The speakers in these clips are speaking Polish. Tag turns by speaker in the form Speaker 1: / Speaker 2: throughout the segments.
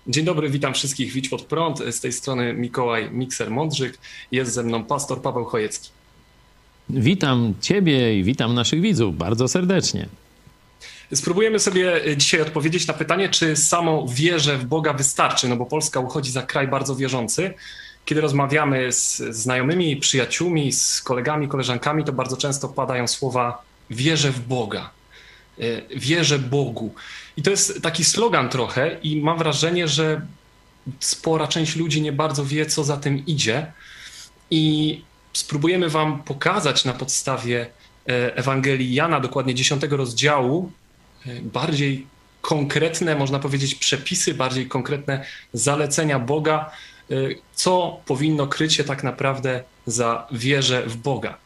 Speaker 1: Dzień dobry, witam wszystkich. Widź pod prąd. Z tej strony Mikołaj Mikser-Mądrzyk. Jest ze mną pastor Paweł Chojecki.
Speaker 2: Witam Ciebie i witam naszych widzów bardzo serdecznie.
Speaker 1: Spróbujemy sobie dzisiaj odpowiedzieć na pytanie, czy samo wierze w Boga wystarczy, no bo Polska uchodzi za kraj bardzo wierzący. Kiedy rozmawiamy z znajomymi, przyjaciółmi, z kolegami, koleżankami, to bardzo często padają słowa wierzę w Boga, wierzę Bogu. I to jest taki slogan trochę i mam wrażenie, że spora część ludzi nie bardzo wie, co za tym idzie. I spróbujemy wam pokazać na podstawie Ewangelii Jana, dokładnie 10 rozdziału, bardziej konkretne, można powiedzieć, przepisy, bardziej konkretne zalecenia Boga, co powinno kryć się tak naprawdę za wierę w Boga.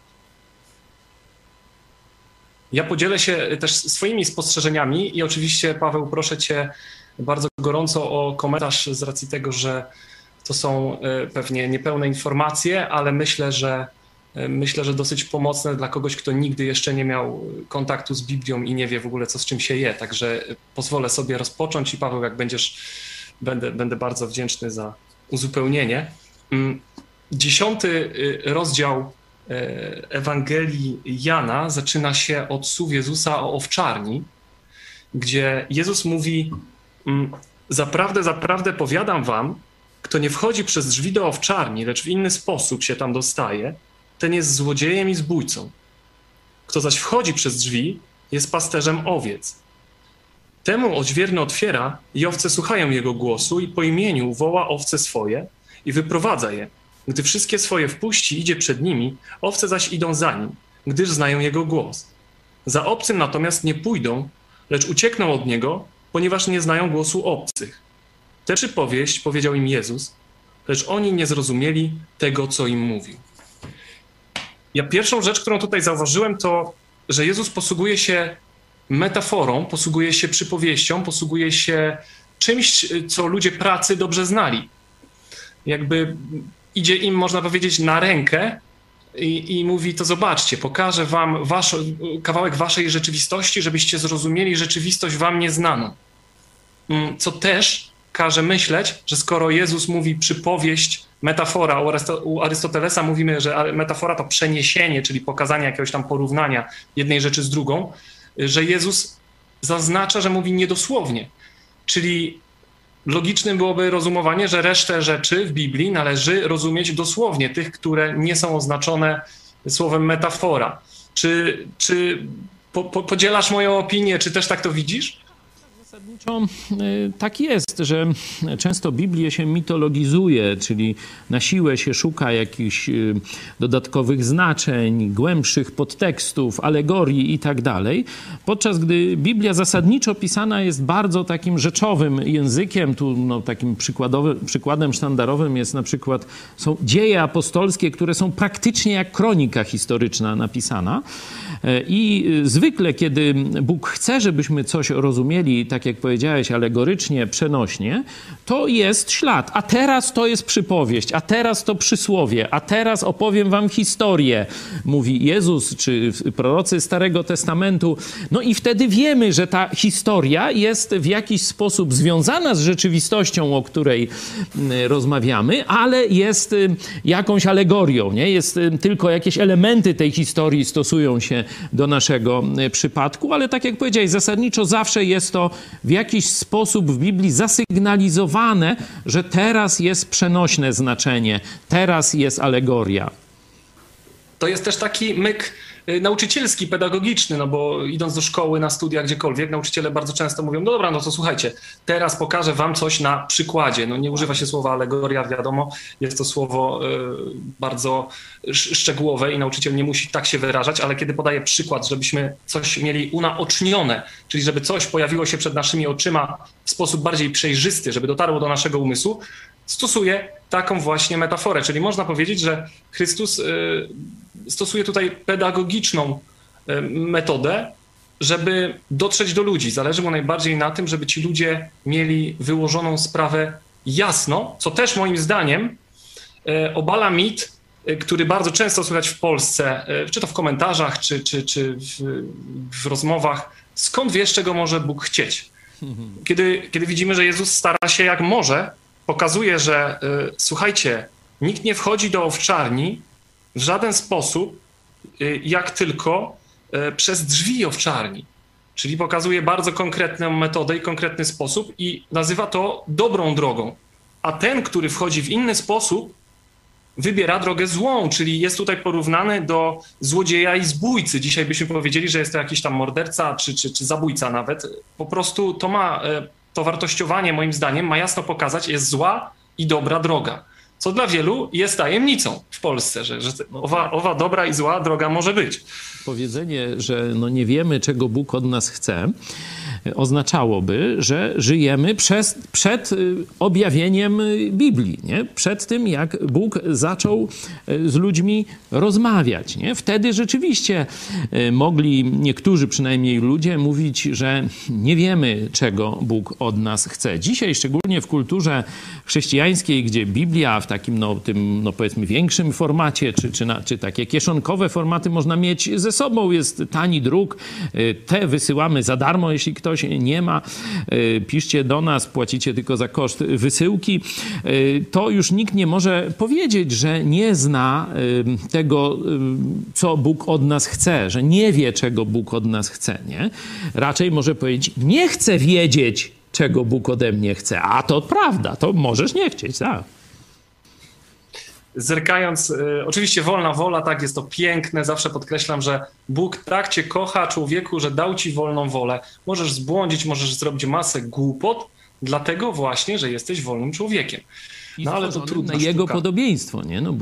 Speaker 1: Ja podzielę się też swoimi spostrzeżeniami i oczywiście, Paweł, proszę Cię bardzo gorąco o komentarz z racji tego, że to są pewnie niepełne informacje, ale myślę, że dosyć pomocne dla kogoś, kto nigdy jeszcze nie miał kontaktu z Biblią i nie wie w ogóle, co z czym się je. Także pozwolę sobie rozpocząć i Paweł, jak będziesz, będę bardzo wdzięczny za uzupełnienie. 10 rozdział Ewangelii Jana zaczyna się od słów Jezusa o owczarni, gdzie Jezus mówi: zaprawdę, zaprawdę powiadam wam, kto nie wchodzi przez drzwi do owczarni, lecz w inny sposób się tam dostaje, ten jest złodziejem i zbójcą. Kto zaś wchodzi przez drzwi, jest pasterzem owiec. Temu odźwierny otwiera i owce słuchają jego głosu i po imieniu woła owce swoje i wyprowadza je. Gdy wszystkie swoje wpuści, idzie przed nimi, owce zaś idą za nim, gdyż znają jego głos. Za obcym natomiast nie pójdą, lecz uciekną od niego, ponieważ nie znają głosu obcych. Tę przypowieść powiedział im Jezus, lecz oni nie zrozumieli tego, co im mówił. Ja pierwszą rzecz, którą tutaj zauważyłem, to, że Jezus posługuje się metaforą, posługuje się przypowieścią, posługuje się czymś, co ludzie pracy dobrze znali. Jakby idzie im, można powiedzieć, na rękę i mówi: to zobaczcie, pokażę wam kawałek waszej rzeczywistości, żebyście zrozumieli rzeczywistość wam nieznaną. Co też każe myśleć, że skoro Jezus mówi przypowieść, metafora, u Arystotelesa mówimy, że metafora to przeniesienie, czyli pokazanie jakiegoś tam porównania jednej rzeczy z drugą, że Jezus zaznacza, że mówi niedosłownie. Czyli logicznym byłoby rozumowanie, że resztę rzeczy w Biblii należy rozumieć dosłownie, tych, które nie są oznaczone słowem metafora. Czy podzielasz moją opinię, czy też tak to widzisz?
Speaker 2: Zasadniczo tak jest, że często Biblię się mitologizuje, czyli na siłę się szuka jakichś dodatkowych znaczeń, głębszych podtekstów, alegorii i tak dalej, podczas gdy Biblia zasadniczo pisana jest bardzo takim rzeczowym językiem. Tu takim przykładem sztandarowym jest na przykład, są dzieje apostolskie, które są praktycznie jak kronika historyczna napisana. I zwykle, kiedy Bóg chce, żebyśmy coś rozumieli, tak jak powiedziałeś, alegorycznie, przenośnie, to jest ślad. A teraz to jest przypowieść, a teraz to przysłowie, a teraz opowiem wam historię, mówi Jezus czy prorocy Starego Testamentu. No i wtedy wiemy, że ta historia jest w jakiś sposób związana z rzeczywistością, o której rozmawiamy, ale jest jakąś alegorią, nie? Jest tylko jakieś elementy tej historii stosują się do naszego przypadku, ale tak jak powiedziałeś, zasadniczo zawsze jest to w jakiś sposób w Biblii zasygnalizowane, że teraz jest przenośne znaczenie, teraz jest alegoria.
Speaker 1: To jest też taki myk nauczycielski, pedagogiczny, no bo idąc do szkoły, na studia, gdziekolwiek, nauczyciele bardzo często mówią: no dobra, no to słuchajcie, teraz pokażę wam coś na przykładzie. No nie używa się słowa alegoria, wiadomo, jest to słowo bardzo szczegółowe i nauczyciel nie musi tak się wyrażać, ale kiedy podaje przykład, żebyśmy coś mieli unaocznione, czyli żeby coś pojawiło się przed naszymi oczyma w sposób bardziej przejrzysty, żeby dotarło do naszego umysłu, stosuje taką właśnie metaforę. Czyli można powiedzieć, że Chrystus stosuje tutaj pedagogiczną metodę, żeby dotrzeć do ludzi. Zależy mu najbardziej na tym, żeby ci ludzie mieli wyłożoną sprawę jasno, co też moim zdaniem obala mit, który bardzo często słychać w Polsce, czy to w komentarzach, czy w rozmowach: skąd wiesz, czego może Bóg chcieć? Kiedy widzimy, że Jezus stara się jak może, pokazuje, że słuchajcie, nikt nie wchodzi do owczarni w żaden sposób, jak tylko przez drzwi owczarni. Czyli pokazuje bardzo konkretną metodę i konkretny sposób i nazywa to dobrą drogą. A ten, który wchodzi w inny sposób, wybiera drogę złą, czyli jest tutaj porównany do złodzieja i zbójcy. Dzisiaj byśmy powiedzieli, że jest to jakiś tam morderca czy zabójca nawet. Po prostu to wartościowanie moim zdaniem ma jasno pokazać, jest zła i dobra droga. Co dla wielu jest tajemnicą w Polsce, że owa dobra i zła droga może być.
Speaker 2: Powiedzenie, że no nie wiemy, czego Bóg od nas chce, oznaczałoby, że żyjemy przed objawieniem Biblii, nie? Przed tym, jak Bóg zaczął z ludźmi rozmawiać. Nie? Wtedy rzeczywiście mogli niektórzy przynajmniej ludzie mówić, że nie wiemy, czego Bóg od nas chce. Dzisiaj, szczególnie w kulturze chrześcijańskiej, gdzie Biblia w takim powiedzmy większym formacie, czy takie kieszonkowe formaty można mieć ze sobą, jest tani druk, te wysyłamy za darmo, jeśli ktoś nie ma, piszcie do nas, płacicie tylko za koszt wysyłki, to już nikt nie może powiedzieć, że nie zna tego, co Bóg od nas chce, że nie wie, czego Bóg od nas chce, nie? Raczej może powiedzieć, nie chcę wiedzieć, czego Bóg ode mnie chce, a to prawda, to możesz nie chcieć, tak.
Speaker 1: Zerkając, oczywiście wolna wola, tak, jest to piękne, zawsze podkreślam, że Bóg tak cię kocha, człowieku, że dał ci wolną wolę. Możesz zbłądzić, możesz zrobić masę głupot, dlatego właśnie, że jesteś wolnym człowiekiem.
Speaker 2: No ale to trudno. Na jego podobieństwo, nie? No bo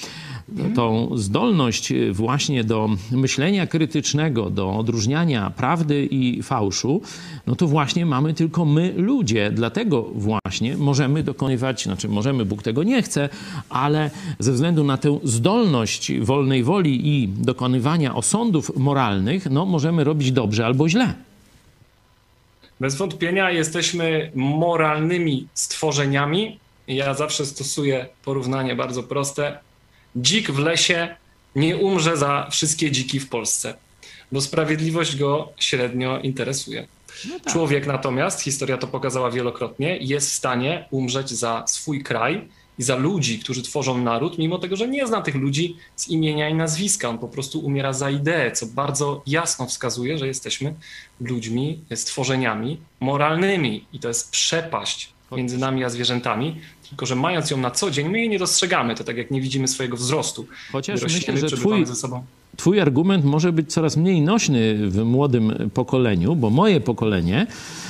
Speaker 2: tą zdolność właśnie do myślenia krytycznego, do odróżniania prawdy i fałszu, no to właśnie mamy tylko my, ludzie. Dlatego właśnie możemy dokonywać, możemy, Bóg tego nie chce, ale ze względu na tę zdolność wolnej woli i dokonywania osądów moralnych, no możemy robić dobrze albo źle.
Speaker 1: Bez wątpienia jesteśmy moralnymi stworzeniami. Ja zawsze stosuję porównanie bardzo proste. Dzik w lesie nie umrze za wszystkie dziki w Polsce, bo sprawiedliwość go średnio interesuje. No tak. Człowiek natomiast, historia to pokazała wielokrotnie, jest w stanie umrzeć za swój kraj i za ludzi, którzy tworzą naród, mimo tego, że nie zna tych ludzi z imienia i nazwiska. On po prostu umiera za ideę, co bardzo jasno wskazuje, że jesteśmy ludźmi, stworzeniami moralnymi i to jest przepaść między nami a zwierzętami, tylko że mając ją na co dzień, my jej nie dostrzegamy. To tak jak nie widzimy swojego wzrostu.
Speaker 2: Chociaż myślę, że twój argument może być coraz mniej nośny w młodym pokoleniu, bo moje pokolenie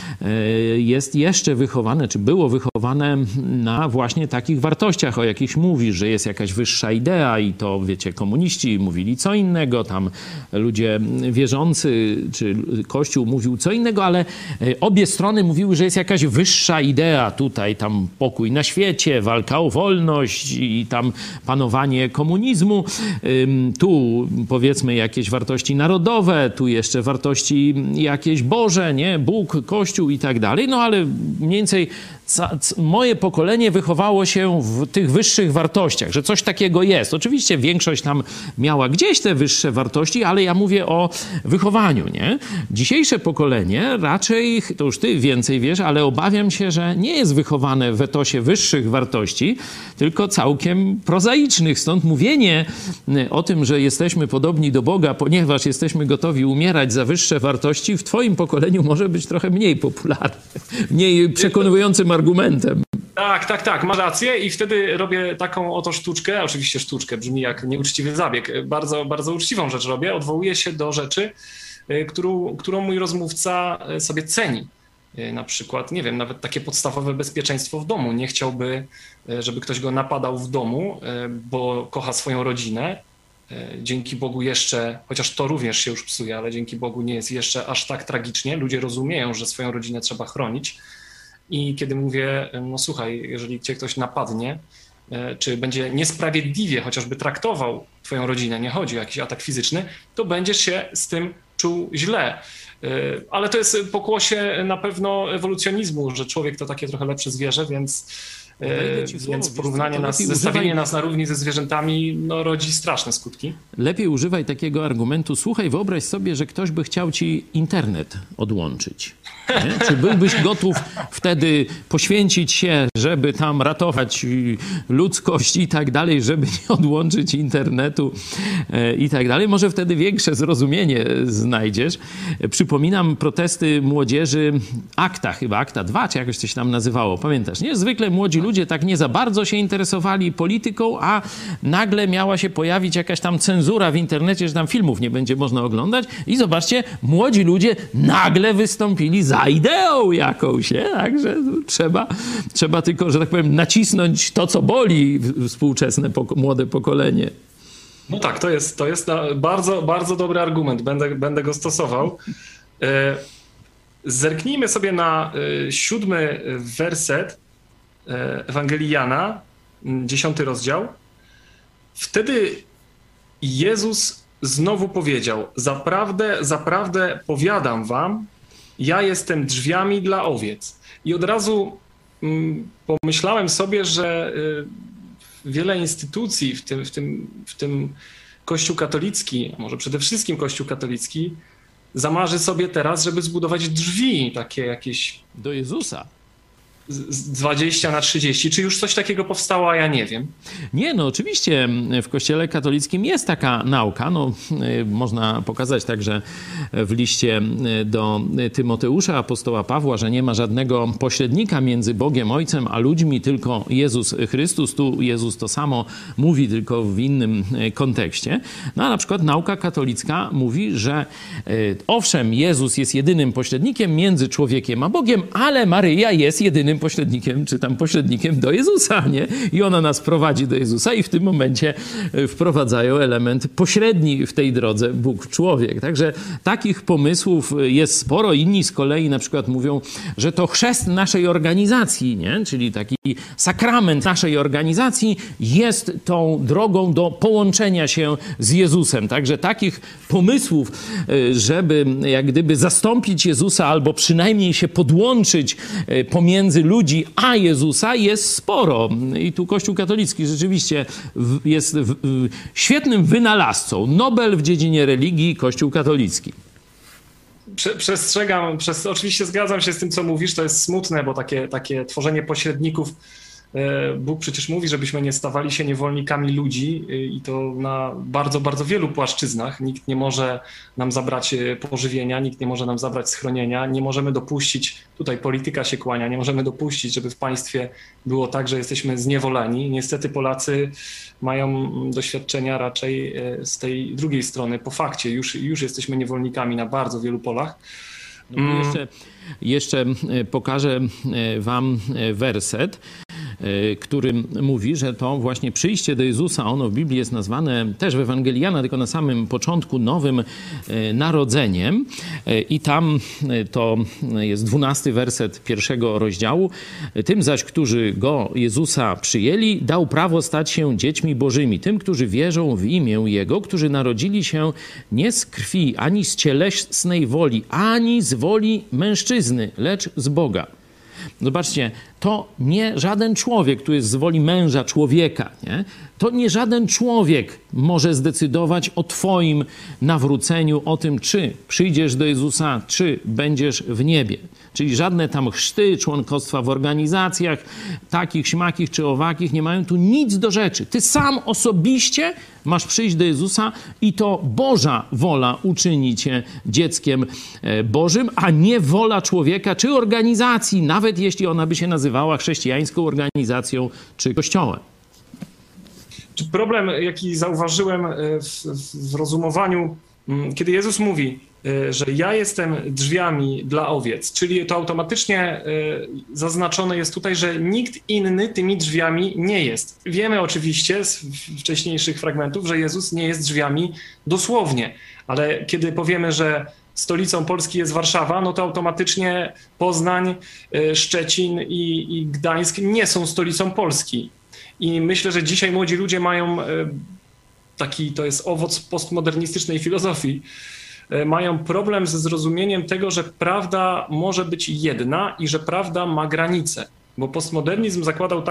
Speaker 2: jest jeszcze wychowane, czy było wychowane na właśnie takich wartościach, o jakich mówisz, że jest jakaś wyższa idea i to, wiecie, komuniści mówili co innego, tam ludzie wierzący, czy Kościół mówił co innego, ale obie strony mówiły, że jest jakaś wyższa idea tutaj, tam pokój na świecie, walka o wolność i tam panowanie komunizmu, tu powiedzmy jakieś wartości narodowe, tu jeszcze wartości jakieś Boże, nie? Bóg, Kościół i tak dalej, no ale mniej więcej moje pokolenie wychowało się w tych wyższych wartościach, że coś takiego jest. Oczywiście większość tam miała gdzieś te wyższe wartości, ale ja mówię o wychowaniu, nie? Dzisiejsze pokolenie raczej, to już ty więcej wiesz, ale obawiam się, że nie jest wychowane w etosie wyższych wartości, tylko całkiem prozaicznych. Stąd mówienie o tym, że jesteśmy podobni do Boga, ponieważ jesteśmy gotowi umierać za wyższe wartości, w twoim pokoleniu może być trochę mniej popularne, mniej przekonującym argumentem.
Speaker 1: Tak, masz rację i wtedy robię taką oto sztuczkę, oczywiście sztuczkę, brzmi jak nieuczciwy zabieg, bardzo, bardzo uczciwą rzecz robię, odwołuję się do rzeczy, którą mój rozmówca sobie ceni. Na przykład, nie wiem, nawet takie podstawowe bezpieczeństwo w domu. Nie chciałby, żeby ktoś go napadał w domu, bo kocha swoją rodzinę. Dzięki Bogu jeszcze, chociaż to również się już psuje, ale dzięki Bogu nie jest jeszcze aż tak tragicznie. Ludzie rozumieją, że swoją rodzinę trzeba chronić. I kiedy mówię, no słuchaj, jeżeli cię ktoś napadnie, czy będzie niesprawiedliwie chociażby traktował twoją rodzinę, nie chodzi o jakiś atak fizyczny, to będziesz się z tym czuł źle. Ale to jest pokłosie na pewno ewolucjonizmu, że człowiek to takie trochę lepsze zwierzę, więc porównanie nas, zestawienie nas na równi ze zwierzętami no, rodzi straszne skutki.
Speaker 2: Lepiej używaj takiego argumentu. Słuchaj, wyobraź sobie, że ktoś by chciał ci internet odłączyć. Nie? Czy byłbyś gotów wtedy poświęcić się, żeby tam ratować ludzkość i tak dalej, żeby nie odłączyć internetu i tak dalej? Może wtedy większe zrozumienie znajdziesz. Przypominam protesty młodzieży ACTA, chyba ACTA 2, czy jakoś coś tam nazywało, pamiętasz, nie? Zwykle młodzi ludzie tak nie za bardzo się interesowali polityką, a nagle miała się pojawić jakaś tam cenzura w internecie, że tam filmów nie będzie można oglądać i zobaczcie, młodzi ludzie nagle wystąpili za ideą jakąś, nie? Także trzeba tylko, że tak powiem, nacisnąć to, co boli współczesne młode pokolenie.
Speaker 1: No tak, to jest bardzo, bardzo dobry argument. Będę go stosował. Zerknijmy sobie na 7 werset Ewangelii Jana, 10 rozdział. Wtedy Jezus znowu powiedział: zaprawdę, zaprawdę powiadam wam, ja jestem drzwiami dla owiec. I od razu pomyślałem sobie, że wiele instytucji, w tym Kościół katolicki, a może przede wszystkim Kościół katolicki, zamarzy sobie teraz, żeby zbudować drzwi takie jakieś
Speaker 2: do Jezusa.
Speaker 1: Z 20 na 30. Czy już coś takiego powstało, a ja nie wiem?
Speaker 2: Nie, no oczywiście w Kościele katolickim jest taka nauka. No, można pokazać także w liście do Tymoteusza, apostoła Pawła, że nie ma żadnego pośrednika między Bogiem Ojcem a ludźmi, tylko Jezus Chrystus. Tu Jezus to samo mówi, tylko w innym kontekście. No a na przykład nauka katolicka mówi, że owszem, Jezus jest jedynym pośrednikiem między człowiekiem a Bogiem, ale Maryja jest jedynym pośrednikiem, czy tam pośrednikiem do Jezusa, nie? I ona nas prowadzi do Jezusa i w tym momencie wprowadzają element pośredni w tej drodze Bóg-człowiek. Także takich pomysłów jest sporo. Inni z kolei na przykład mówią, że to chrzest naszej organizacji, nie? Czyli taki sakrament naszej organizacji jest tą drogą do połączenia się z Jezusem. Także takich pomysłów, żeby jak gdyby zastąpić Jezusa albo przynajmniej się podłączyć pomiędzy ludzi a Jezusa jest sporo. I tu Kościół katolicki rzeczywiście jest świetnym wynalazcą. Nobel w dziedzinie religii, Kościół katolicki.
Speaker 1: Przestrzegam, oczywiście zgadzam się z tym, co mówisz, to jest smutne, bo takie tworzenie pośredników, Bóg przecież mówi, żebyśmy nie stawali się niewolnikami ludzi i to na bardzo, bardzo wielu płaszczyznach. Nikt nie może nam zabrać pożywienia, nikt nie może nam zabrać schronienia, nie możemy dopuścić, tutaj polityka się kłania, nie możemy dopuścić, żeby w państwie było tak, że jesteśmy zniewoleni. Niestety Polacy mają doświadczenia raczej z tej drugiej strony, po fakcie, już jesteśmy niewolnikami na bardzo wielu polach.
Speaker 2: No jeszcze pokażę wam werset, który mówi, że to właśnie przyjście do Jezusa, ono w Biblii jest nazwane też w Ewangelii Jana, tylko na samym początku nowym narodzeniem. I tam to jest 12 werset 1 rozdziału. Tym zaś, którzy go, Jezusa, przyjęli, dał prawo stać się dziećmi bożymi. Tym, którzy wierzą w imię Jego, którzy narodzili się nie z krwi, ani z cielesnej woli, ani z woli mężczyzny, lecz z Boga. Zobaczcie, to nie żaden człowiek, tu jest z woli męża, człowieka, nie? To nie żaden człowiek może zdecydować o twoim nawróceniu, o tym, czy przyjdziesz do Jezusa, czy będziesz w niebie. Czyli żadne tam chrzty, członkostwa w organizacjach, takich, śmakich czy owakich, nie mają tu nic do rzeczy. Ty sam osobiście masz przyjść do Jezusa i to Boża wola uczyni cię dzieckiem Bożym, a nie wola człowieka czy organizacji, nawet jeśli ona by się nazywała chrześcijańską organizacją czy kościołem.
Speaker 1: Problem, jaki zauważyłem w rozumowaniu, kiedy Jezus mówi, że ja jestem drzwiami dla owiec, czyli to automatycznie zaznaczone jest tutaj, że nikt inny tymi drzwiami nie jest. Wiemy oczywiście z wcześniejszych fragmentów, że Jezus nie jest drzwiami dosłownie, ale kiedy powiemy, że stolicą Polski jest Warszawa, no to automatycznie Poznań, Szczecin i Gdańsk nie są stolicą Polski. I myślę, że dzisiaj młodzi ludzie mają to jest owoc postmodernistycznej filozofii, mają problem ze zrozumieniem tego, że prawda może być jedna i że prawda ma granice. Bo postmodernizm zakładał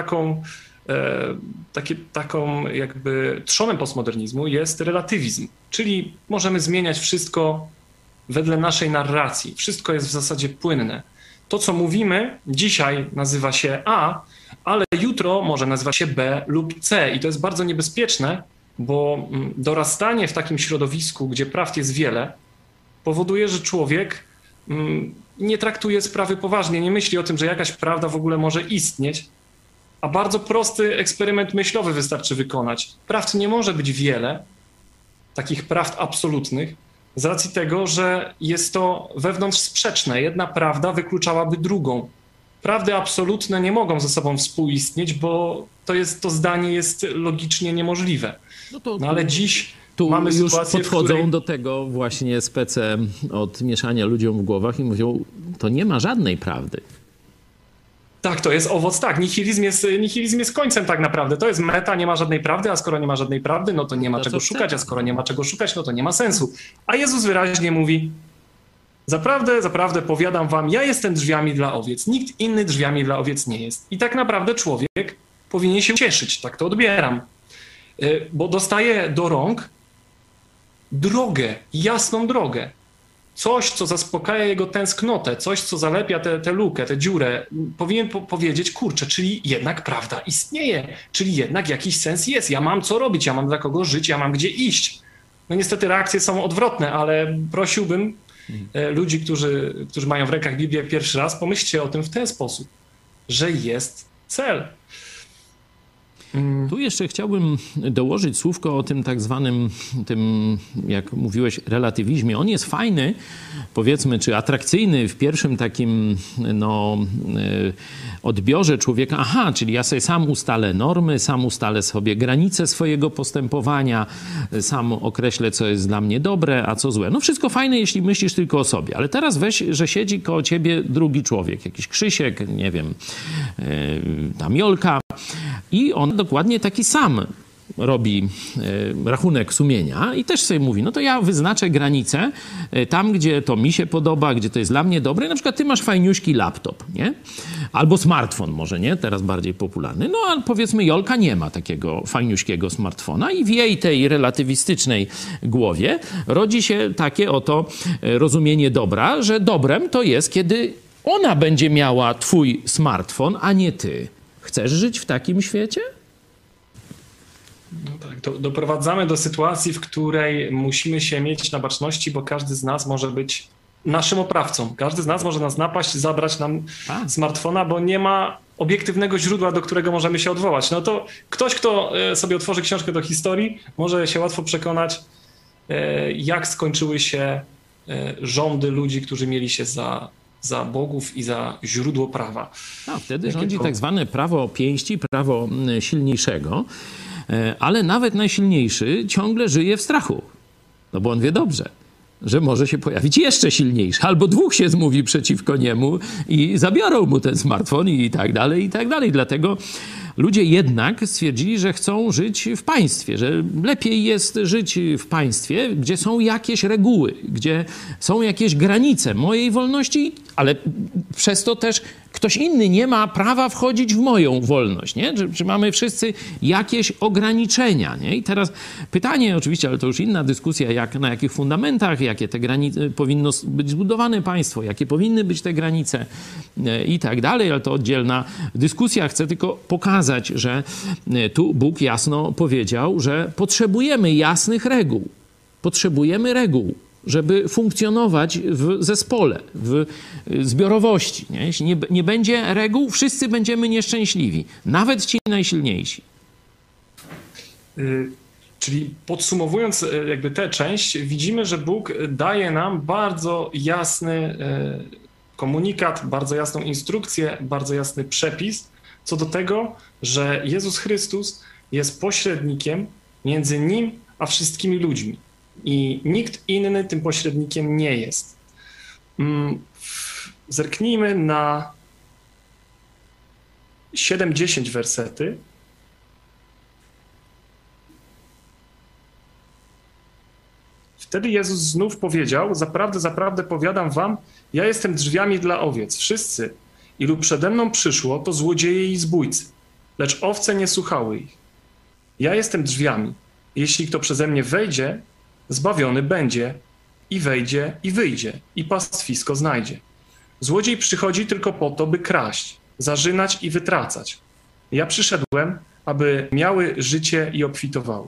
Speaker 1: taką jakby trzonem postmodernizmu jest relatywizm. Czyli możemy zmieniać wszystko wedle naszej narracji. Wszystko jest w zasadzie płynne. To, co mówimy dzisiaj, nazywa się A, ale jutro może nazywać się B lub C. I to jest bardzo niebezpieczne, bo dorastanie w takim środowisku, gdzie prawd jest wiele, powoduje, że człowiek nie traktuje sprawy poważnie, nie myśli o tym, że jakaś prawda w ogóle może istnieć, a bardzo prosty eksperyment myślowy wystarczy wykonać. Prawd nie może być wiele, takich prawd absolutnych, z racji tego, że jest to wewnątrz sprzeczne. Jedna prawda wykluczałaby drugą. Prawdy absolutne nie mogą ze sobą współistnieć, bo to zdanie jest logicznie niemożliwe. No ale dziś mamy
Speaker 2: już
Speaker 1: sytuację,
Speaker 2: podchodzą
Speaker 1: w której...
Speaker 2: do tego właśnie spece od mieszania ludziom w głowach i mówią, to nie ma żadnej prawdy.
Speaker 1: Tak, to jest owoc, tak. Nihilizm jest końcem tak naprawdę. To jest meta, nie ma żadnej prawdy, a skoro nie ma żadnej prawdy, no to nie ma czego szukać, a skoro nie ma czego szukać, no to nie ma sensu. A Jezus wyraźnie mówi, zaprawdę, zaprawdę powiadam wam, ja jestem drzwiami dla owiec. Nikt inny drzwiami dla owiec nie jest. I tak naprawdę człowiek powinien się cieszyć, tak to odbieram. Bo dostaje do rąk drogę, jasną drogę. Coś, co zaspokaja jego tęsknotę, coś, co zalepia tę lukę, tę dziurę. Powinien powiedzieć, kurczę, czyli jednak prawda istnieje, czyli jednak jakiś sens jest. Ja mam co robić, ja mam dla kogo żyć, ja mam gdzie iść. No niestety reakcje są odwrotne, ale prosiłbym ludzi, którzy mają w rękach Biblię pierwszy raz, pomyślcie o tym w ten sposób, że jest cel.
Speaker 2: Tu jeszcze chciałbym dołożyć słówko o tym tak zwanym, tym, jak mówiłeś, relatywizmie. On jest fajny, powiedzmy, czy atrakcyjny w pierwszym takim odbiorze człowieka. Aha, czyli ja sobie sam ustalę normy, sam ustalę sobie granice swojego postępowania, sam określę, co jest dla mnie dobre, a co złe. No wszystko fajne, jeśli myślisz tylko o sobie. Ale teraz weź, że siedzi koło ciebie drugi człowiek, jakiś Krzysiek, nie wiem, tam Jolka, i on dokładnie taki sam robi rachunek sumienia i też sobie mówi, no to ja wyznaczę granicę tam, gdzie to mi się podoba, gdzie to jest dla mnie dobre. I na przykład ty masz fajniuśki laptop, nie? Albo smartfon może, nie? Teraz bardziej popularny. No ale powiedzmy Jolka nie ma takiego fajniuśkiego smartfona i w jej tej relatywistycznej głowie rodzi się takie oto rozumienie dobra, że dobrem to jest, kiedy ona będzie miała twój smartfon, a nie ty. Chcesz żyć w takim świecie?
Speaker 1: No tak, to doprowadzamy do sytuacji, w której musimy się mieć na baczności, bo każdy z nas może być naszym oprawcą. Każdy z nas może nas napaść, zabrać nam smartfona, bo nie ma obiektywnego źródła, do którego możemy się odwołać. No to ktoś, kto sobie otworzy książkę do historii, może się łatwo przekonać, jak skończyły się rządy ludzi, którzy mieli się za bogów i za źródło prawa.
Speaker 2: A wtedy rządzi tak zwane prawo pięści, prawo silniejszego, ale nawet najsilniejszy ciągle żyje w strachu. No bo on wie dobrze, że może się pojawić jeszcze silniejszy, albo dwóch się zmówi przeciwko niemu i zabiorą mu ten smartfon i tak dalej, i tak dalej. Dlatego ludzie jednak stwierdzili, że chcą żyć w państwie, że lepiej jest żyć w państwie, gdzie są jakieś reguły, gdzie są jakieś granice mojej wolności, ale przez to też ktoś inny nie ma prawa wchodzić w moją wolność, nie? Czy mamy wszyscy jakieś ograniczenia, nie? I teraz pytanie oczywiście, ale to już inna dyskusja, na jakich fundamentach, jakie te granice, powinno być zbudowane państwo, jakie powinny być te granice i tak dalej, ale to oddzielna dyskusja. Chcę tylko pokazać, że tu Bóg jasno powiedział, że potrzebujemy jasnych reguł. Potrzebujemy reguł, żeby funkcjonować w zespole, w zbiorowości. Nie? Jeśli nie będzie reguł, wszyscy będziemy nieszczęśliwi, nawet ci najsilniejsi.
Speaker 1: Czyli podsumowując jakby tę część, widzimy, że Bóg daje nam bardzo jasny komunikat, bardzo jasną instrukcję, bardzo jasny przepis co do tego, że Jezus Chrystus jest pośrednikiem między Nim a wszystkimi ludźmi. I nikt inny tym pośrednikiem nie jest. Zerknijmy na 7-10 wersety. Wtedy Jezus znów powiedział, zaprawdę, zaprawdę powiadam wam, ja jestem drzwiami dla owiec. Wszyscy, ilu przede mną przyszło, to złodzieje i zbójcy, lecz owce nie słuchały ich. Ja jestem drzwiami. Jeśli kto przeze mnie wejdzie, zbawiony będzie i wejdzie, i wyjdzie, i pastwisko znajdzie. Złodziej przychodzi tylko po to, by kraść, zarzynać i wytracać. Ja przyszedłem, aby miały życie i obfitowały.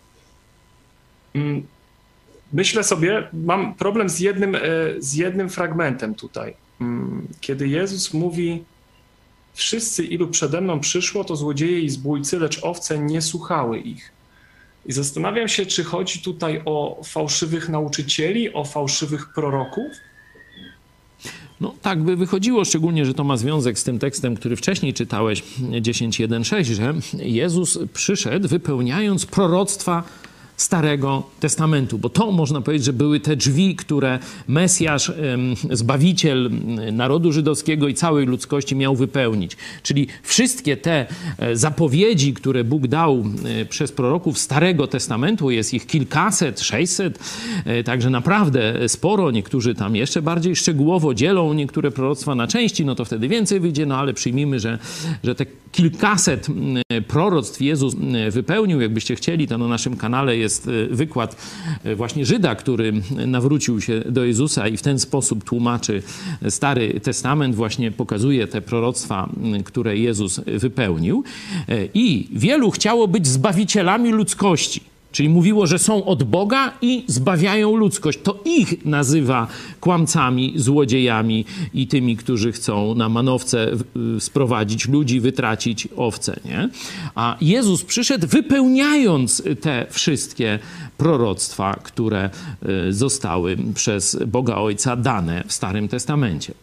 Speaker 1: Myślę sobie, mam problem z jednym fragmentem tutaj. Kiedy Jezus mówi: wszyscy, ilu przede mną przyszło, to złodzieje i zbójcy, lecz owce nie słuchały ich. I zastanawiam się, czy chodzi tutaj o fałszywych nauczycieli, o fałszywych proroków?
Speaker 2: No tak by wychodziło, szczególnie, że to ma związek z tym tekstem, który wcześniej czytałeś, 10:1-6, że Jezus przyszedł wypełniając proroctwa Starego Testamentu, bo to można powiedzieć, że były te drzwi, które Mesjasz, Zbawiciel narodu żydowskiego i całej ludzkości miał wypełnić. Czyli wszystkie te zapowiedzi, które Bóg dał przez proroków Starego Testamentu, jest ich kilkaset, 600, także naprawdę sporo. Niektórzy tam jeszcze bardziej szczegółowo dzielą niektóre proroctwa na części, no to wtedy więcej wyjdzie, no ale przyjmijmy, że te kilkaset proroctw Jezus wypełnił. Jakbyście chcieli, to na naszym kanale jest wykład właśnie Żyda, który nawrócił się do Jezusa i w ten sposób tłumaczy Stary Testament, właśnie pokazuje te proroctwa, które Jezus wypełnił. I wielu chciało być zbawicielami ludzkości. Czyli mówiło, że są od Boga i zbawiają ludzkość. To ich nazywa kłamcami, złodziejami i tymi, którzy chcą na manowce sprowadzić ludzi, wytracić owce, nie? A Jezus przyszedł wypełniając te wszystkie proroctwa, które zostały przez Boga Ojca dane w Starym Testamencie.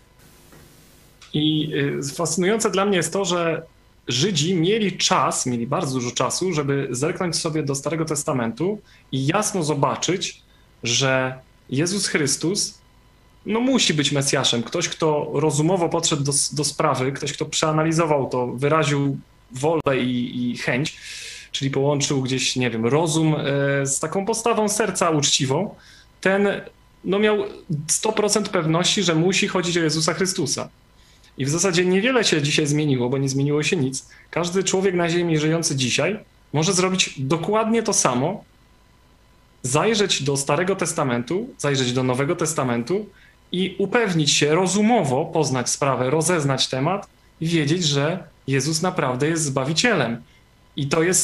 Speaker 1: I fascynujące dla mnie jest to, że Żydzi mieli bardzo dużo czasu, żeby zerknąć sobie do Starego Testamentu i jasno zobaczyć, że Jezus Chrystus musi być Mesjaszem. Ktoś, kto rozumowo podszedł do sprawy, ktoś, kto przeanalizował to, wyraził wolę i chęć, czyli połączył gdzieś, nie wiem, rozum z taką postawą serca uczciwą, ten miał 100% pewności, że musi chodzić o Jezusa Chrystusa. I w zasadzie niewiele się dzisiaj zmieniło, bo nie zmieniło się nic. Każdy człowiek na ziemi żyjący dzisiaj może zrobić dokładnie to samo, zajrzeć do Starego Testamentu, zajrzeć do Nowego Testamentu i upewnić się, rozumowo poznać sprawę, rozeznać temat i wiedzieć, że Jezus naprawdę jest Zbawicielem. I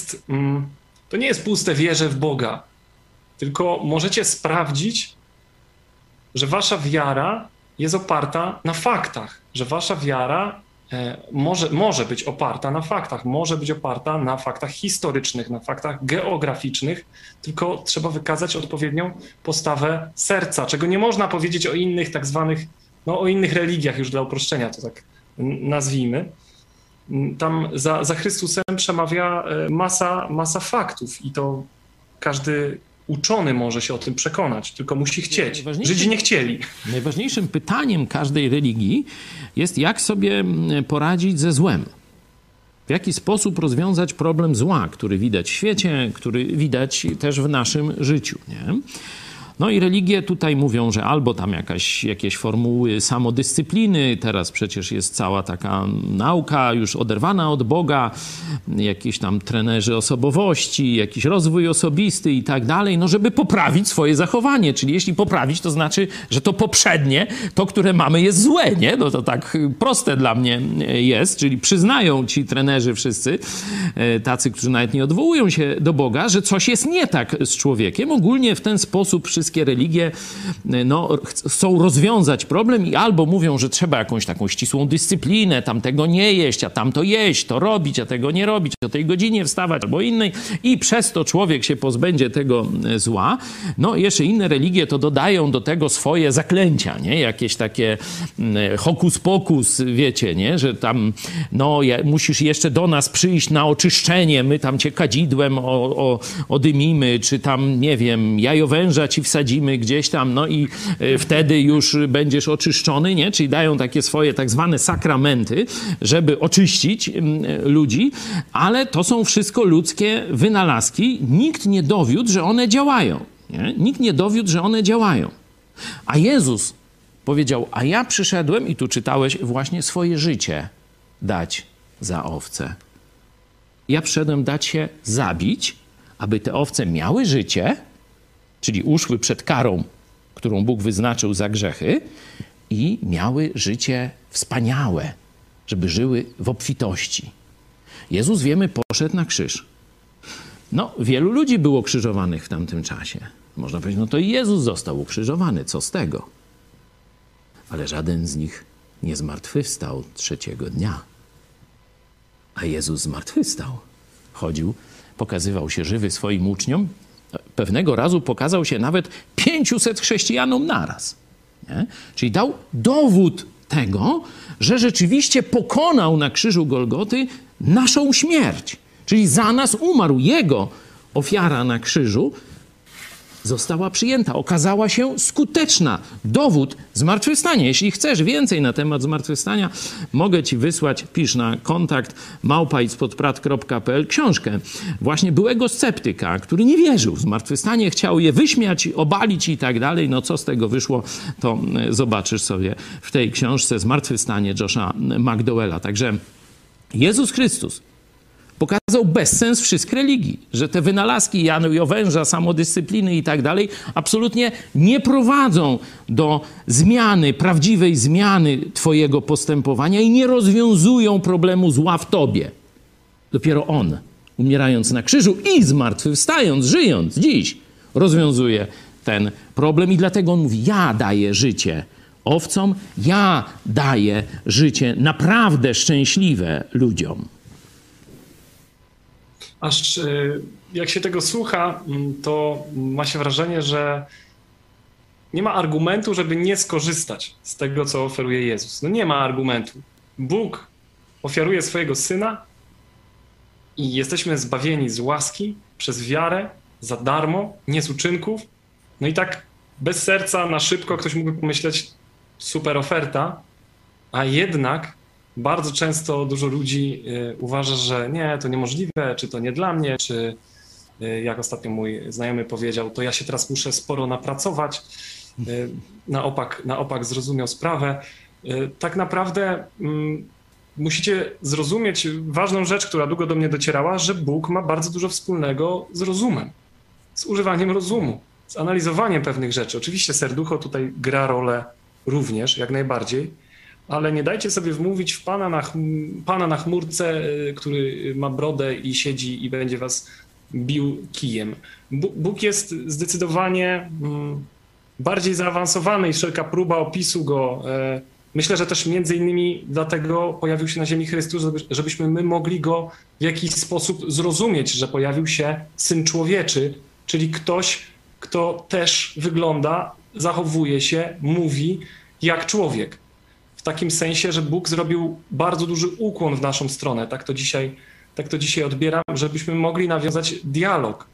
Speaker 1: to nie jest puste wierzę w Boga, tylko możecie sprawdzić, że wasza wiara jest oparta na faktach, że wasza wiara może być oparta na faktach, może być oparta na faktach historycznych, na faktach geograficznych, tylko trzeba wykazać odpowiednią postawę serca, czego nie można powiedzieć o innych tak zwanych, o innych religiach, już dla uproszczenia to tak nazwijmy. Tam za Chrystusem przemawia masa faktów i to każdy uczony może się o tym przekonać, tylko musi chcieć. Żydzi nie chcieli.
Speaker 2: Najważniejszym pytaniem każdej religii jest, jak sobie poradzić ze złem. W jaki sposób rozwiązać problem zła, który widać w świecie, który widać też w naszym życiu, nie? No i religie tutaj mówią, że albo tam jakieś formuły samodyscypliny, teraz przecież jest cała taka nauka już oderwana od Boga, jakieś tam trenerzy osobowości, jakiś rozwój osobisty i tak dalej, żeby poprawić swoje zachowanie. Czyli jeśli poprawić, to znaczy, że to poprzednie, to, które mamy, jest złe, nie? No to tak proste dla mnie jest, czyli przyznają ci trenerzy wszyscy, tacy, którzy nawet nie odwołują się do Boga, że coś jest nie tak z człowiekiem. Ogólnie w ten sposób wszystkie religie chcą rozwiązać problem i albo mówią, że trzeba jakąś taką ścisłą dyscyplinę, tamtego nie jeść, a tamto jeść, to robić, a tego nie robić, o tej godzinie wstawać albo innej i przez to człowiek się pozbędzie tego zła. Jeszcze inne religie to dodają do tego swoje zaklęcia, nie? Jakieś takie hokus pokus, wiecie, nie? Że tam musisz jeszcze do nas przyjść na oczyszczenie, my tam cię kadzidłem odymimy, czy tam, nie wiem, jajowęża ci wsadzimy gdzieś tam, i wtedy już będziesz oczyszczony, nie? Czyli dają takie swoje tak zwane sakramenty, żeby oczyścić ludzi, ale to są wszystko ludzkie wynalazki. Nikt nie dowiódł, że one działają, nie? Nikt nie dowiódł, że one działają. A Jezus powiedział, a ja przyszedłem, i tu czytałeś, właśnie swoje życie dać za owce. Ja przyszedłem dać się zabić, aby te owce miały życie, czyli uszły przed karą którą Bóg wyznaczył za grzechy i miały życie wspaniałe, żeby żyły w obfitości. Jezus, wiemy, poszedł na krzyż. No, wielu ludzi było krzyżowanych w tamtym czasie. Można powiedzieć, no to i Jezus został ukrzyżowany, co z tego? Ale żaden z nich nie zmartwychwstał trzeciego dnia. A Jezus zmartwychwstał. Chodził, pokazywał się żywy swoim uczniom. Pewnego razu pokazał się nawet 500 chrześcijanom naraz. Nie? Czyli dał dowód tego, że rzeczywiście pokonał na krzyżu Golgoty naszą śmierć. Czyli za nas umarł. Jego ofiara na krzyżu została przyjęta, okazała się skuteczna. Dowód zmartwychwstania. Jeśli chcesz więcej na temat zmartwychwstania, mogę ci wysłać, pisz na kontakt @ispodprat.pl książkę właśnie byłego sceptyka, który nie wierzył w zmartwychwstanie, chciał je wyśmiać, obalić i tak dalej. No co z tego wyszło, to zobaczysz sobie w tej książce Zmartwychwstanie Josha McDowella. Także Jezus Chrystus pokazał bezsens wszystkich religii, że te wynalazki Janowęża, samodyscypliny i tak dalej absolutnie nie prowadzą do zmiany, prawdziwej zmiany twojego postępowania i nie rozwiązują problemu zła w tobie. Dopiero On, umierając na krzyżu i zmartwychwstając, żyjąc dziś, rozwiązuje ten problem i dlatego On mówi, ja daję życie owcom, ja daję życie naprawdę szczęśliwe ludziom.
Speaker 1: Aż jak się tego słucha, to ma się wrażenie, że nie ma argumentu, żeby nie skorzystać z tego, co oferuje Jezus. No nie ma argumentu. Bóg ofiaruje swojego Syna i jesteśmy zbawieni z łaski, przez wiarę, za darmo, nie z uczynków. No i tak bez serca, na szybko ktoś mógłby pomyśleć, super oferta, a jednak bardzo często dużo ludzi uważa, że nie, to niemożliwe, czy to nie dla mnie, czy jak ostatnio mój znajomy powiedział, to ja się teraz muszę sporo napracować. Na opak zrozumiał sprawę. Tak naprawdę musicie zrozumieć ważną rzecz, która długo do mnie docierała, że Bóg ma bardzo dużo wspólnego z rozumem, z używaniem rozumu, z analizowaniem pewnych rzeczy. Oczywiście serducho tutaj gra rolę również, jak najbardziej, ale nie dajcie sobie wmówić w pana na chmurce, który ma brodę i siedzi i będzie was bił kijem. Bóg jest zdecydowanie bardziej zaawansowany i wszelka próba opisu go, myślę, że też między innymi dlatego pojawił się na ziemi Chrystus, żebyśmy my mogli go w jakiś sposób zrozumieć, że pojawił się Syn Człowieczy, czyli ktoś, kto też wygląda, zachowuje się, mówi jak człowiek. W takim sensie, że Bóg zrobił bardzo duży ukłon w naszą stronę. Tak to dzisiaj odbieram, żebyśmy mogli nawiązać dialog.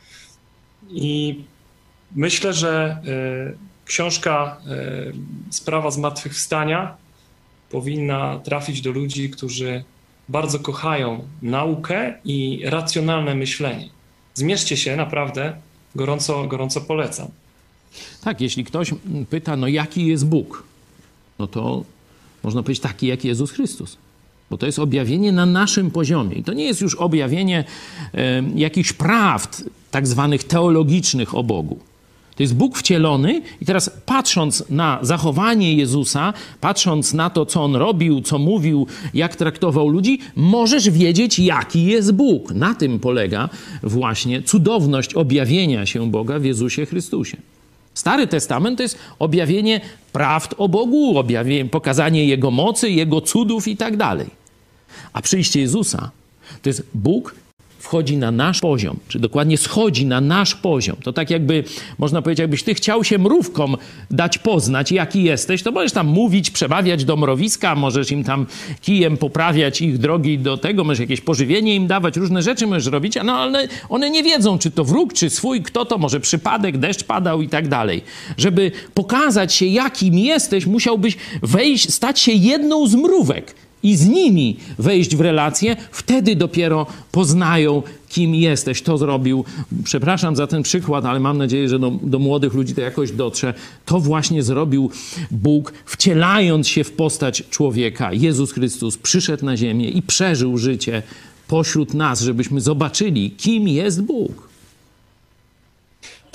Speaker 1: I myślę, że książka Sprawa Zmartwychwstania powinna trafić do ludzi, którzy bardzo kochają naukę i racjonalne myślenie. Zmierzcie się, naprawdę, gorąco polecam.
Speaker 2: Tak, jeśli ktoś pyta, no jaki jest Bóg, no to można powiedzieć taki jak Jezus Chrystus. Bo to jest objawienie na naszym poziomie. I to nie jest już objawienie jakichś prawd tak zwanych teologicznych o Bogu. To jest Bóg wcielony i teraz patrząc na zachowanie Jezusa, patrząc na to, co On robił, co mówił, jak traktował ludzi, możesz wiedzieć, jaki jest Bóg. Na tym polega właśnie cudowność objawienia się Boga w Jezusie Chrystusie. Stary Testament to jest objawienie prawd o Bogu, pokazanie Jego mocy, Jego cudów i tak dalej. A przyjście Jezusa to jest Bóg wchodzi na nasz poziom, czy dokładnie schodzi na nasz poziom. To tak jakby, można powiedzieć, jakbyś ty chciał się mrówkom dać poznać, jaki jesteś, to możesz tam mówić, przemawiać do mrowiska, możesz im tam kijem poprawiać ich drogi do tego, możesz jakieś pożywienie im dawać, różne rzeczy możesz robić, no ale one nie wiedzą, czy to wróg, czy swój, kto to, może przypadek, deszcz padał i tak dalej. Żeby pokazać się, jakim jesteś, musiałbyś wejść, stać się jedną z mrówek i z nimi wejść w relację, wtedy dopiero poznają, kim jesteś. To zrobił, przepraszam za ten przykład, ale mam nadzieję, że do młodych ludzi to jakoś dotrze. To właśnie zrobił Bóg, wcielając się w postać człowieka. Jezus Chrystus przyszedł na ziemię i przeżył życie pośród nas, żebyśmy zobaczyli, kim jest Bóg.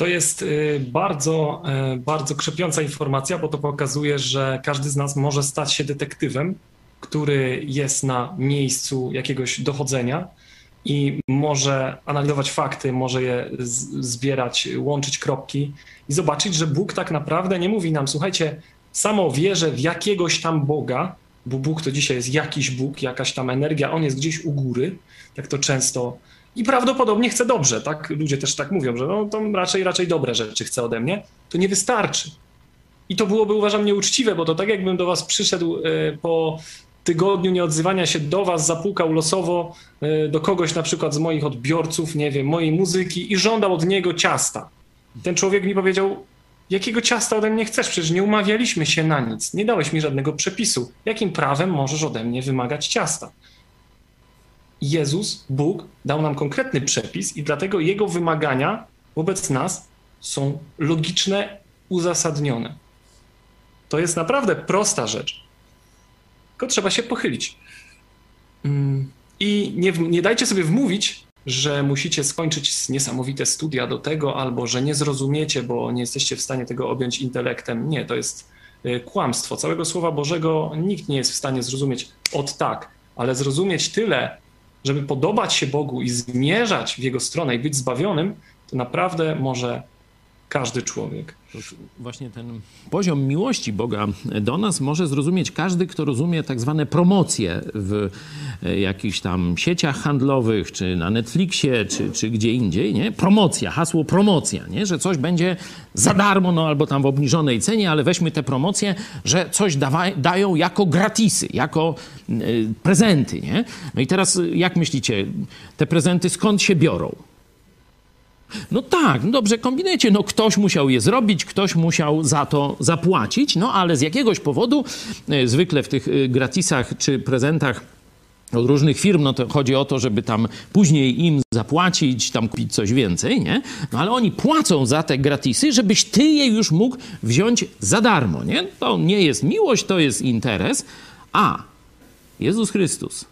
Speaker 1: To jest bardzo, bardzo krzepiąca informacja, bo to pokazuje, że każdy z nas może stać się detektywem, który jest na miejscu jakiegoś dochodzenia i może analizować fakty, może je zbierać, łączyć kropki i zobaczyć, że Bóg tak naprawdę nie mówi nam, słuchajcie, samo wierzę w jakiegoś tam Boga, bo Bóg to dzisiaj jest jakiś Bóg, jakaś tam energia, on jest gdzieś u góry, tak to często i prawdopodobnie chce dobrze, tak? Ludzie też tak mówią, że no to raczej dobre rzeczy chce ode mnie, to nie wystarczy. I to byłoby, uważam, nieuczciwe, bo to tak jakbym do was przyszedł po tygodniu nieodzywania się do was, zapukał losowo do kogoś na przykład z moich odbiorców, nie wiem, mojej muzyki i żądał od niego ciasta. Ten człowiek mi powiedział, jakiego ciasta ode mnie chcesz? Przecież nie umawialiśmy się na nic, nie dałeś mi żadnego przepisu. Jakim prawem możesz ode mnie wymagać ciasta? Jezus, Bóg, dał nam konkretny przepis i dlatego jego wymagania wobec nas są logiczne, uzasadnione. To jest naprawdę prosta rzecz. Tylko trzeba się pochylić. I nie dajcie sobie wmówić, że musicie skończyć niesamowite studia do tego, albo że nie zrozumiecie, bo nie jesteście w stanie tego objąć intelektem. Nie, to jest kłamstwo. Całego Słowa Bożego nikt nie jest w stanie zrozumieć od tak, ale zrozumieć tyle, żeby podobać się Bogu i zmierzać w Jego stronę i być zbawionym, to naprawdę może każdy człowiek.
Speaker 2: Właśnie ten poziom miłości Boga do nas może zrozumieć każdy, kto rozumie tak zwane promocje w jakichś tam sieciach handlowych, czy na Netflixie, czy gdzie indziej, nie? Promocja, hasło promocja, nie? Że coś będzie za darmo, no albo tam w obniżonej cenie, ale weźmy te promocje, że coś dają jako gratisy, jako prezenty, nie? No i teraz jak myślicie, te prezenty skąd się biorą? No tak, no dobrze, kombinujecie. No ktoś musiał je zrobić, ktoś musiał za to zapłacić, no ale z jakiegoś powodu, zwykle w tych gratisach czy prezentach od różnych firm, no to chodzi o to, żeby tam później im zapłacić, tam kupić coś więcej, nie? No ale oni płacą za te gratisy, żebyś ty je już mógł wziąć za darmo, nie? To nie jest miłość, to jest interes. A Jezus Chrystus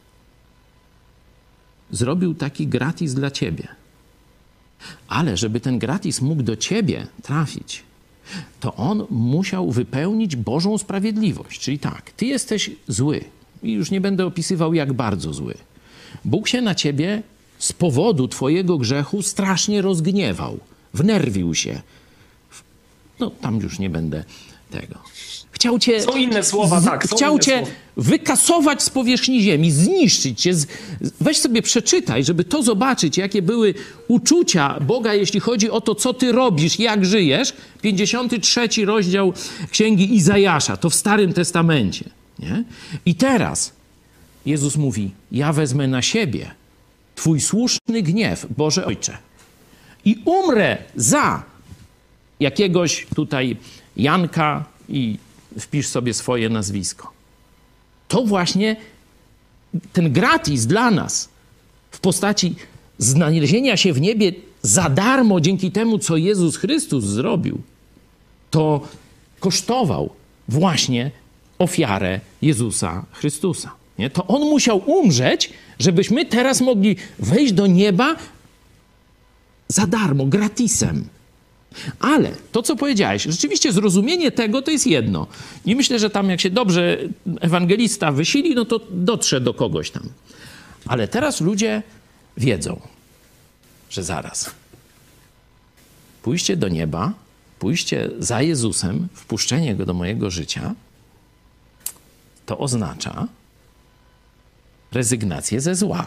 Speaker 2: zrobił taki gratis dla ciebie. Ale żeby ten gratis mógł do ciebie trafić, to on musiał wypełnić Bożą sprawiedliwość. Czyli tak, ty jesteś zły i już nie będę opisywał, jak bardzo zły. Bóg się na ciebie z powodu twojego grzechu strasznie rozgniewał, wnerwił się. No tam już nie będę tego. Chciał cię,
Speaker 1: są inne słowa, tak.
Speaker 2: Chciał cię wykasować z powierzchni ziemi, zniszczyć cię. Weź sobie przeczytaj, żeby to zobaczyć, jakie były uczucia Boga, jeśli chodzi o to, co ty robisz, jak żyjesz. 53 rozdział Księgi Izajasza, to w Starym Testamencie. Nie? I teraz Jezus mówi, ja wezmę na siebie twój słuszny gniew, Boże Ojcze, i umrę za jakiegoś tutaj Janka i wpisz sobie swoje nazwisko. To właśnie ten gratis dla nas w postaci znalezienia się w niebie za darmo dzięki temu, co Jezus Chrystus zrobił, to kosztował właśnie ofiarę Jezusa Chrystusa. Nie? To On musiał umrzeć, żebyśmy teraz mogli wejść do nieba za darmo, gratisem. Ale to, co powiedziałeś, rzeczywiście zrozumienie tego to jest jedno. I myślę, że tam jak się dobrze ewangelista wysili, no to dotrze do kogoś tam. Ale teraz ludzie wiedzą, że zaraz pójście do nieba, pójście za Jezusem, wpuszczenie Go do mojego życia, to oznacza rezygnację ze zła.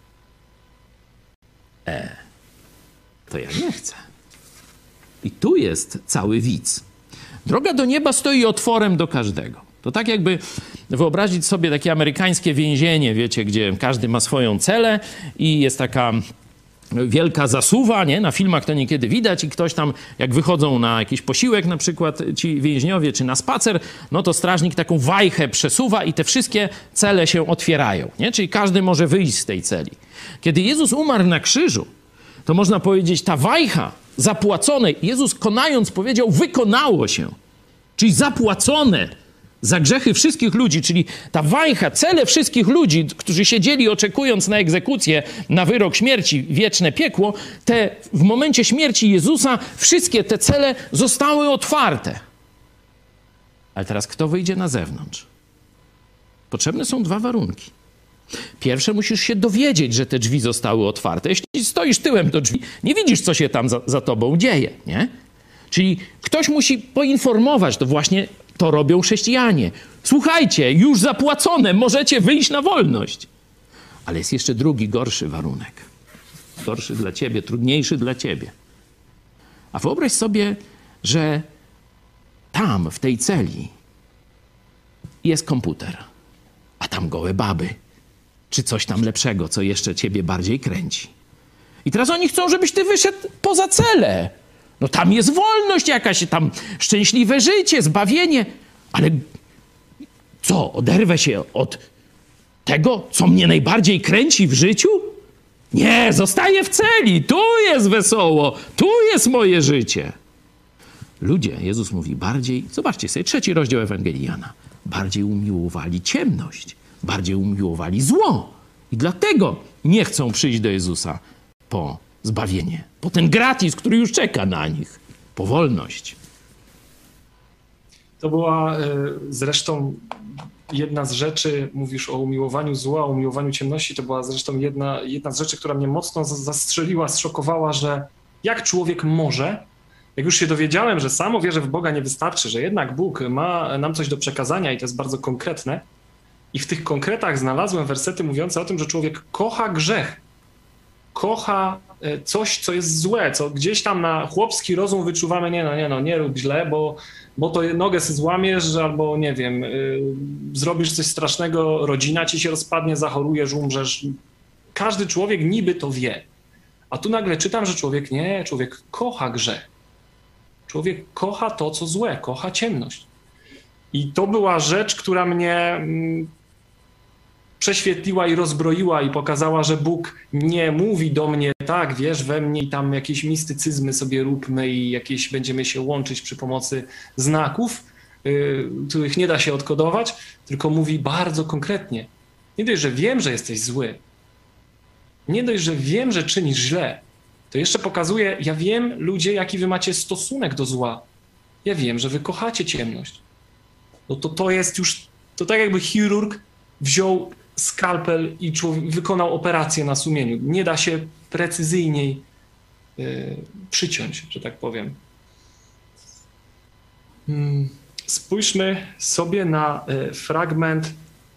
Speaker 2: To ja nie chcę. I tu jest cały widz. Droga do nieba stoi otworem do każdego. To tak jakby wyobrazić sobie takie amerykańskie więzienie, wiecie, gdzie każdy ma swoją celę i jest taka wielka zasuwa, nie? Na filmach to niekiedy widać i ktoś tam, jak wychodzą na jakiś posiłek na przykład ci więźniowie, czy na spacer, no to strażnik taką wajchę przesuwa i te wszystkie cele się otwierają, nie? Czyli każdy może wyjść z tej celi. Kiedy Jezus umarł na krzyżu, to można powiedzieć, ta wajcha zapłacone, Jezus konając powiedział, wykonało się. Czyli zapłacone za grzechy wszystkich ludzi, czyli ta wajcha, cele wszystkich ludzi, którzy siedzieli oczekując na egzekucję, na wyrok śmierci, wieczne piekło, w momencie śmierci Jezusa wszystkie te cele zostały otwarte. Ale teraz kto wyjdzie na zewnątrz? Potrzebne są dwa warunki. Pierwsze, musisz się dowiedzieć, że te drzwi zostały otwarte. Jeśli stoisz tyłem do drzwi, nie widzisz, co się tam za tobą dzieje, nie? Czyli ktoś musi poinformować, to właśnie to robią chrześcijanie. Słuchajcie, już zapłacone, możecie wyjść na wolność. Ale jest jeszcze drugi, gorszy warunek. Gorszy dla ciebie, trudniejszy dla ciebie. A wyobraź sobie, że tam, w tej celi jest komputer, a tam gołe baby, czy coś tam lepszego, co jeszcze ciebie bardziej kręci. I teraz oni chcą, żebyś ty wyszedł poza celę. No tam jest wolność jakaś, tam szczęśliwe życie, zbawienie. Ale co, oderwę się od tego, co mnie najbardziej kręci w życiu? Nie, zostaję w celi, tu jest wesoło, tu jest moje życie. Ludzie, Jezus mówi, bardziej, zobaczcie sobie, 3 rozdział Ewangelii Jana, bardziej umiłowali ciemność, bardziej umiłowali zło. I dlatego nie chcą przyjść do Jezusa po zbawienie, po ten gratis, który już czeka na nich, po wolność.
Speaker 1: To była zresztą jedna z rzeczy, mówisz o umiłowaniu zła, o umiłowaniu ciemności, to była zresztą jedna z rzeczy, która mnie mocno zastrzeliła, zszokowała, że jak człowiek może, jak już się dowiedziałem, że samo wierzę w Boga nie wystarczy, że jednak Bóg ma nam coś do przekazania i to jest bardzo konkretne, i w tych konkretach znalazłem wersety mówiące o tym, że człowiek kocha grzech, kocha coś, co jest złe, co gdzieś tam na chłopski rozum wyczuwamy, nie rób źle, bo to nogę sobie złamiesz, albo nie wiem, zrobisz coś strasznego, rodzina ci się rozpadnie, zachorujesz, umrzesz. Każdy człowiek niby to wie. A tu nagle czytam, że człowiek kocha grzech. Człowiek kocha to, co złe, kocha ciemność. I to była rzecz, która mnie prześwietliła i rozbroiła i pokazała, że Bóg nie mówi do mnie, tak, wiesz, we mnie i tam jakieś mistycyzmy sobie róbmy i jakieś będziemy się łączyć przy pomocy znaków, których nie da się odkodować, tylko mówi bardzo konkretnie. Nie dość, że wiem, że jesteś zły, nie dość, że wiem, że czynisz źle, to jeszcze pokazuje, ja wiem, ludzie, jaki wy macie stosunek do zła. Ja wiem, że wy kochacie ciemność. No to jest już, to tak jakby chirurg wziął skalpel i wykonał operację na sumieniu. Nie da się precyzyjniej przyciąć, że tak powiem. Spójrzmy sobie na fragment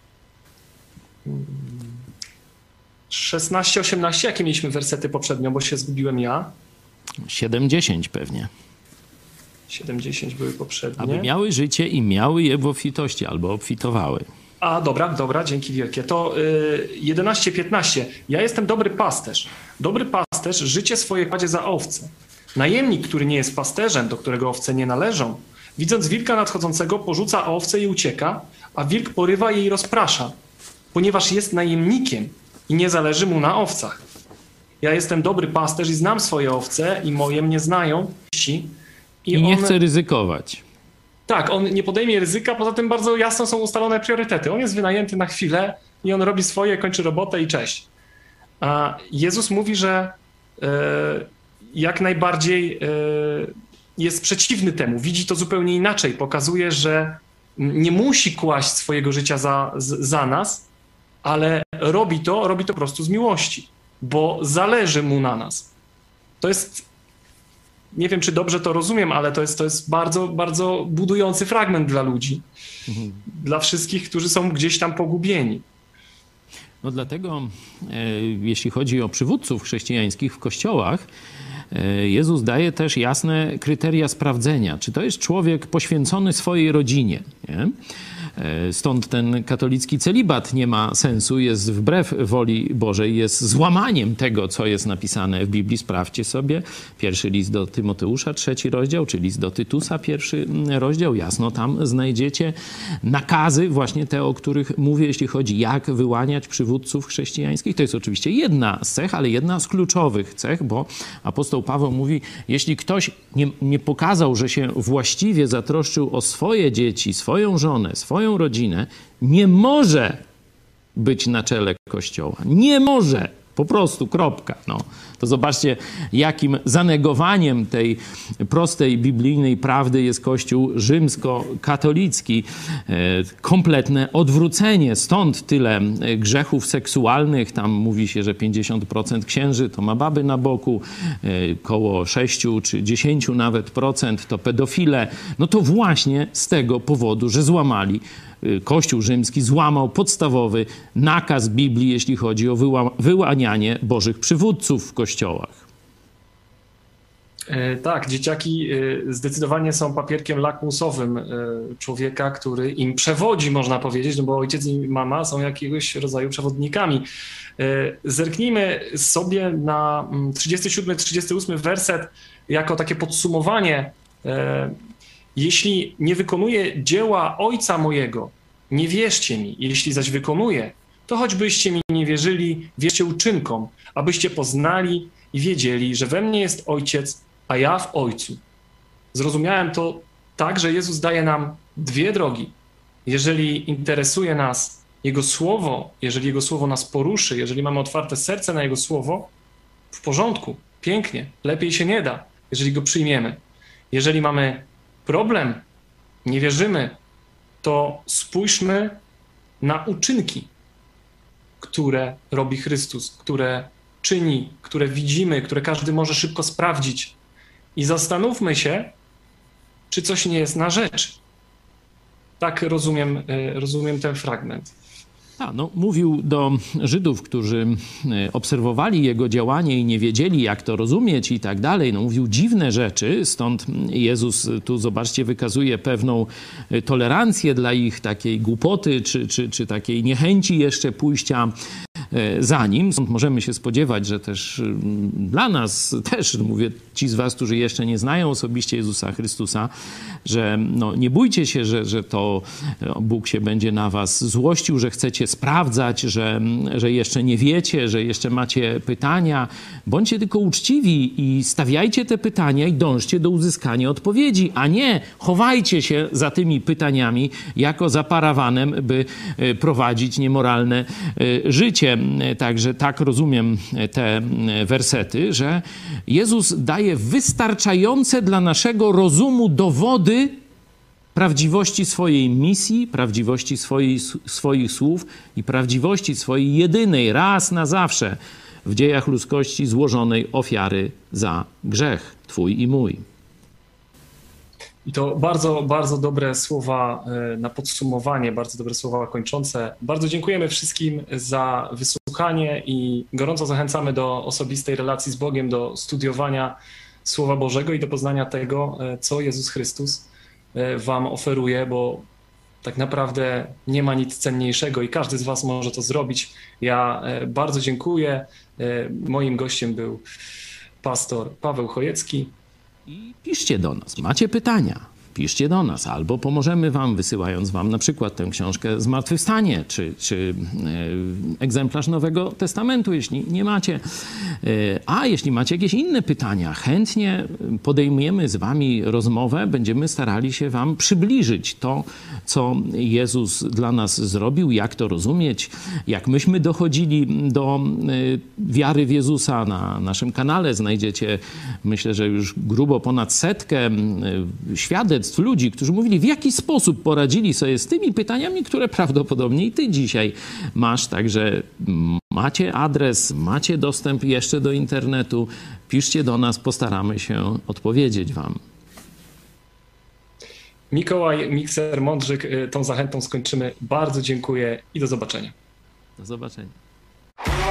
Speaker 1: 16-18. Jakie mieliśmy wersety poprzednio, bo się zgubiłem ja?
Speaker 2: 7-10 pewnie.
Speaker 1: 7-10 były poprzednie.
Speaker 2: Aby miały życie i miały je w obfitości, albo obfitowały.
Speaker 1: A, dobra, dzięki wielkie. To 11-15. Ja jestem dobry pasterz. Dobry pasterz życie swoje kładzie za owce. Najemnik, który nie jest pasterzem, do którego owce nie należą, widząc wilka nadchodzącego, porzuca owce i ucieka, a wilk porywa je i rozprasza, ponieważ jest najemnikiem i nie zależy mu na owcach. Ja jestem dobry pasterz i znam swoje owce i moje mnie znają.
Speaker 2: I nie chce ryzykować.
Speaker 1: Tak, on nie podejmie ryzyka, poza tym bardzo jasno są ustalone priorytety. On jest wynajęty na chwilę i on robi swoje, kończy robotę i cześć. A Jezus mówi, że jak najbardziej jest przeciwny temu, widzi to zupełnie inaczej, pokazuje, że nie musi kłaść swojego życia za nas, ale robi to po prostu z miłości, bo zależy mu na nas. To jest, nie wiem, czy dobrze to rozumiem, ale to jest bardzo, bardzo budujący fragment dla ludzi, dla wszystkich, którzy są gdzieś tam pogubieni.
Speaker 2: No dlatego, jeśli chodzi o przywódców chrześcijańskich w kościołach, Jezus daje też jasne kryteria sprawdzenia, czy to jest człowiek poświęcony swojej rodzinie, nie? Stąd ten katolicki celibat nie ma sensu, jest wbrew woli Bożej, jest złamaniem tego, co jest napisane w Biblii. Sprawdźcie sobie. Pierwszy list do Tymoteusza, 3 rozdział, czy list do Tytusa, 1 rozdział. Jasno tam znajdziecie nakazy, właśnie te, o których mówię, jeśli chodzi, jak wyłaniać przywódców chrześcijańskich. To jest oczywiście jedna z cech, ale jedna z kluczowych cech, bo apostoł Paweł mówi, jeśli ktoś nie pokazał, że się właściwie zatroszczył o swoje dzieci, swoją żonę, swoją swoją rodzinę, nie może być na czele Kościoła. Nie może. Po prostu, kropka. No. To zobaczcie, jakim zanegowaniem tej prostej biblijnej prawdy jest Kościół rzymskokatolicki. Kompletne odwrócenie. Stąd tyle grzechów seksualnych. Tam mówi się, że 50% księży to ma baby na boku, koło 6 czy 10 nawet procent to pedofile. No to właśnie z tego powodu, że złamali Kościół rzymski złamał podstawowy nakaz Biblii, jeśli chodzi o wyłanianie bożych przywódców w kościołach.
Speaker 1: Tak, dzieciaki zdecydowanie są papierkiem lakmusowym człowieka, który im przewodzi, można powiedzieć, no bo ojciec i mama są jakiegoś rodzaju przewodnikami. Zerknijmy sobie na 37-38 werset jako takie podsumowanie. Jeśli nie wykonuję dzieła Ojca mojego, nie wierzcie mi. Jeśli zaś wykonuję, to choćbyście mi nie wierzyli, wierzcie uczynkom, abyście poznali i wiedzieli, że we mnie jest Ojciec, a ja w Ojcu. Zrozumiałem to tak, że Jezus daje nam dwie drogi. Jeżeli interesuje nas Jego Słowo, jeżeli Jego Słowo nas poruszy, jeżeli mamy otwarte serce na Jego Słowo, w porządku, pięknie, lepiej się nie da, jeżeli go przyjmiemy. Jeżeli mamy problem, nie wierzymy, to spójrzmy na uczynki, które robi Chrystus, które czyni, które widzimy, które każdy może szybko sprawdzić i zastanówmy się, czy coś nie jest na rzecz. Tak rozumiem ten fragment.
Speaker 2: No, mówił do Żydów, którzy obserwowali jego działanie i nie wiedzieli, jak to rozumieć i tak dalej. No, mówił dziwne rzeczy, stąd Jezus tu, zobaczcie, wykazuje pewną tolerancję dla ich takiej głupoty czy takiej niechęci jeszcze pójścia za nim. Stąd możemy się spodziewać, że też dla nas, też mówię ci z was, którzy jeszcze nie znają osobiście Jezusa Chrystusa, że no, nie bójcie się, że to Bóg się będzie na was złościł, że chcecie sprawdzać, że jeszcze nie wiecie, że jeszcze macie pytania. Bądźcie tylko uczciwi i stawiajcie te pytania i dążcie do uzyskania odpowiedzi, a nie chowajcie się za tymi pytaniami jako za parawanem, by prowadzić niemoralne życie. Także tak rozumiem te wersety, że Jezus daje wystarczające dla naszego rozumu dowody prawdziwości swojej misji, prawdziwości swoich słów i prawdziwości swojej jedynej, raz na zawsze w dziejach ludzkości złożonej ofiary za grzech twój i mój.
Speaker 1: I to bardzo, bardzo dobre słowa na podsumowanie, bardzo dobre słowa kończące. Bardzo dziękujemy wszystkim za wysłuchanie i gorąco zachęcamy do osobistej relacji z Bogiem, do studiowania Słowa Bożego i do poznania tego, co Jezus Chrystus wam oferuje, bo tak naprawdę nie ma nic cenniejszego i każdy z was może to zrobić. Ja bardzo dziękuję. Moim gościem był pastor Paweł Chojecki.
Speaker 2: I piszcie do nas. Macie pytania? Piszcie do nas, albo pomożemy wam, wysyłając wam na przykład tę książkę Zmartwychwstanie, czy egzemplarz Nowego Testamentu, jeśli nie macie. A jeśli macie jakieś inne pytania, chętnie podejmujemy z wami rozmowę, będziemy starali się wam przybliżyć to, co Jezus dla nas zrobił, jak to rozumieć, jak myśmy dochodzili do wiary w Jezusa. Na naszym kanale znajdziecie, myślę, że już grubo ponad 100 świadectw ludzi, którzy mówili, w jaki sposób poradzili sobie z tymi pytaniami, które prawdopodobnie i ty dzisiaj masz. Także macie adres, macie dostęp jeszcze do internetu. Piszcie do nas, postaramy się odpowiedzieć wam.
Speaker 1: Mikołaj Mikser-Mądrzyk, tą zachętą skończymy. Bardzo dziękuję i do zobaczenia.
Speaker 2: Do zobaczenia.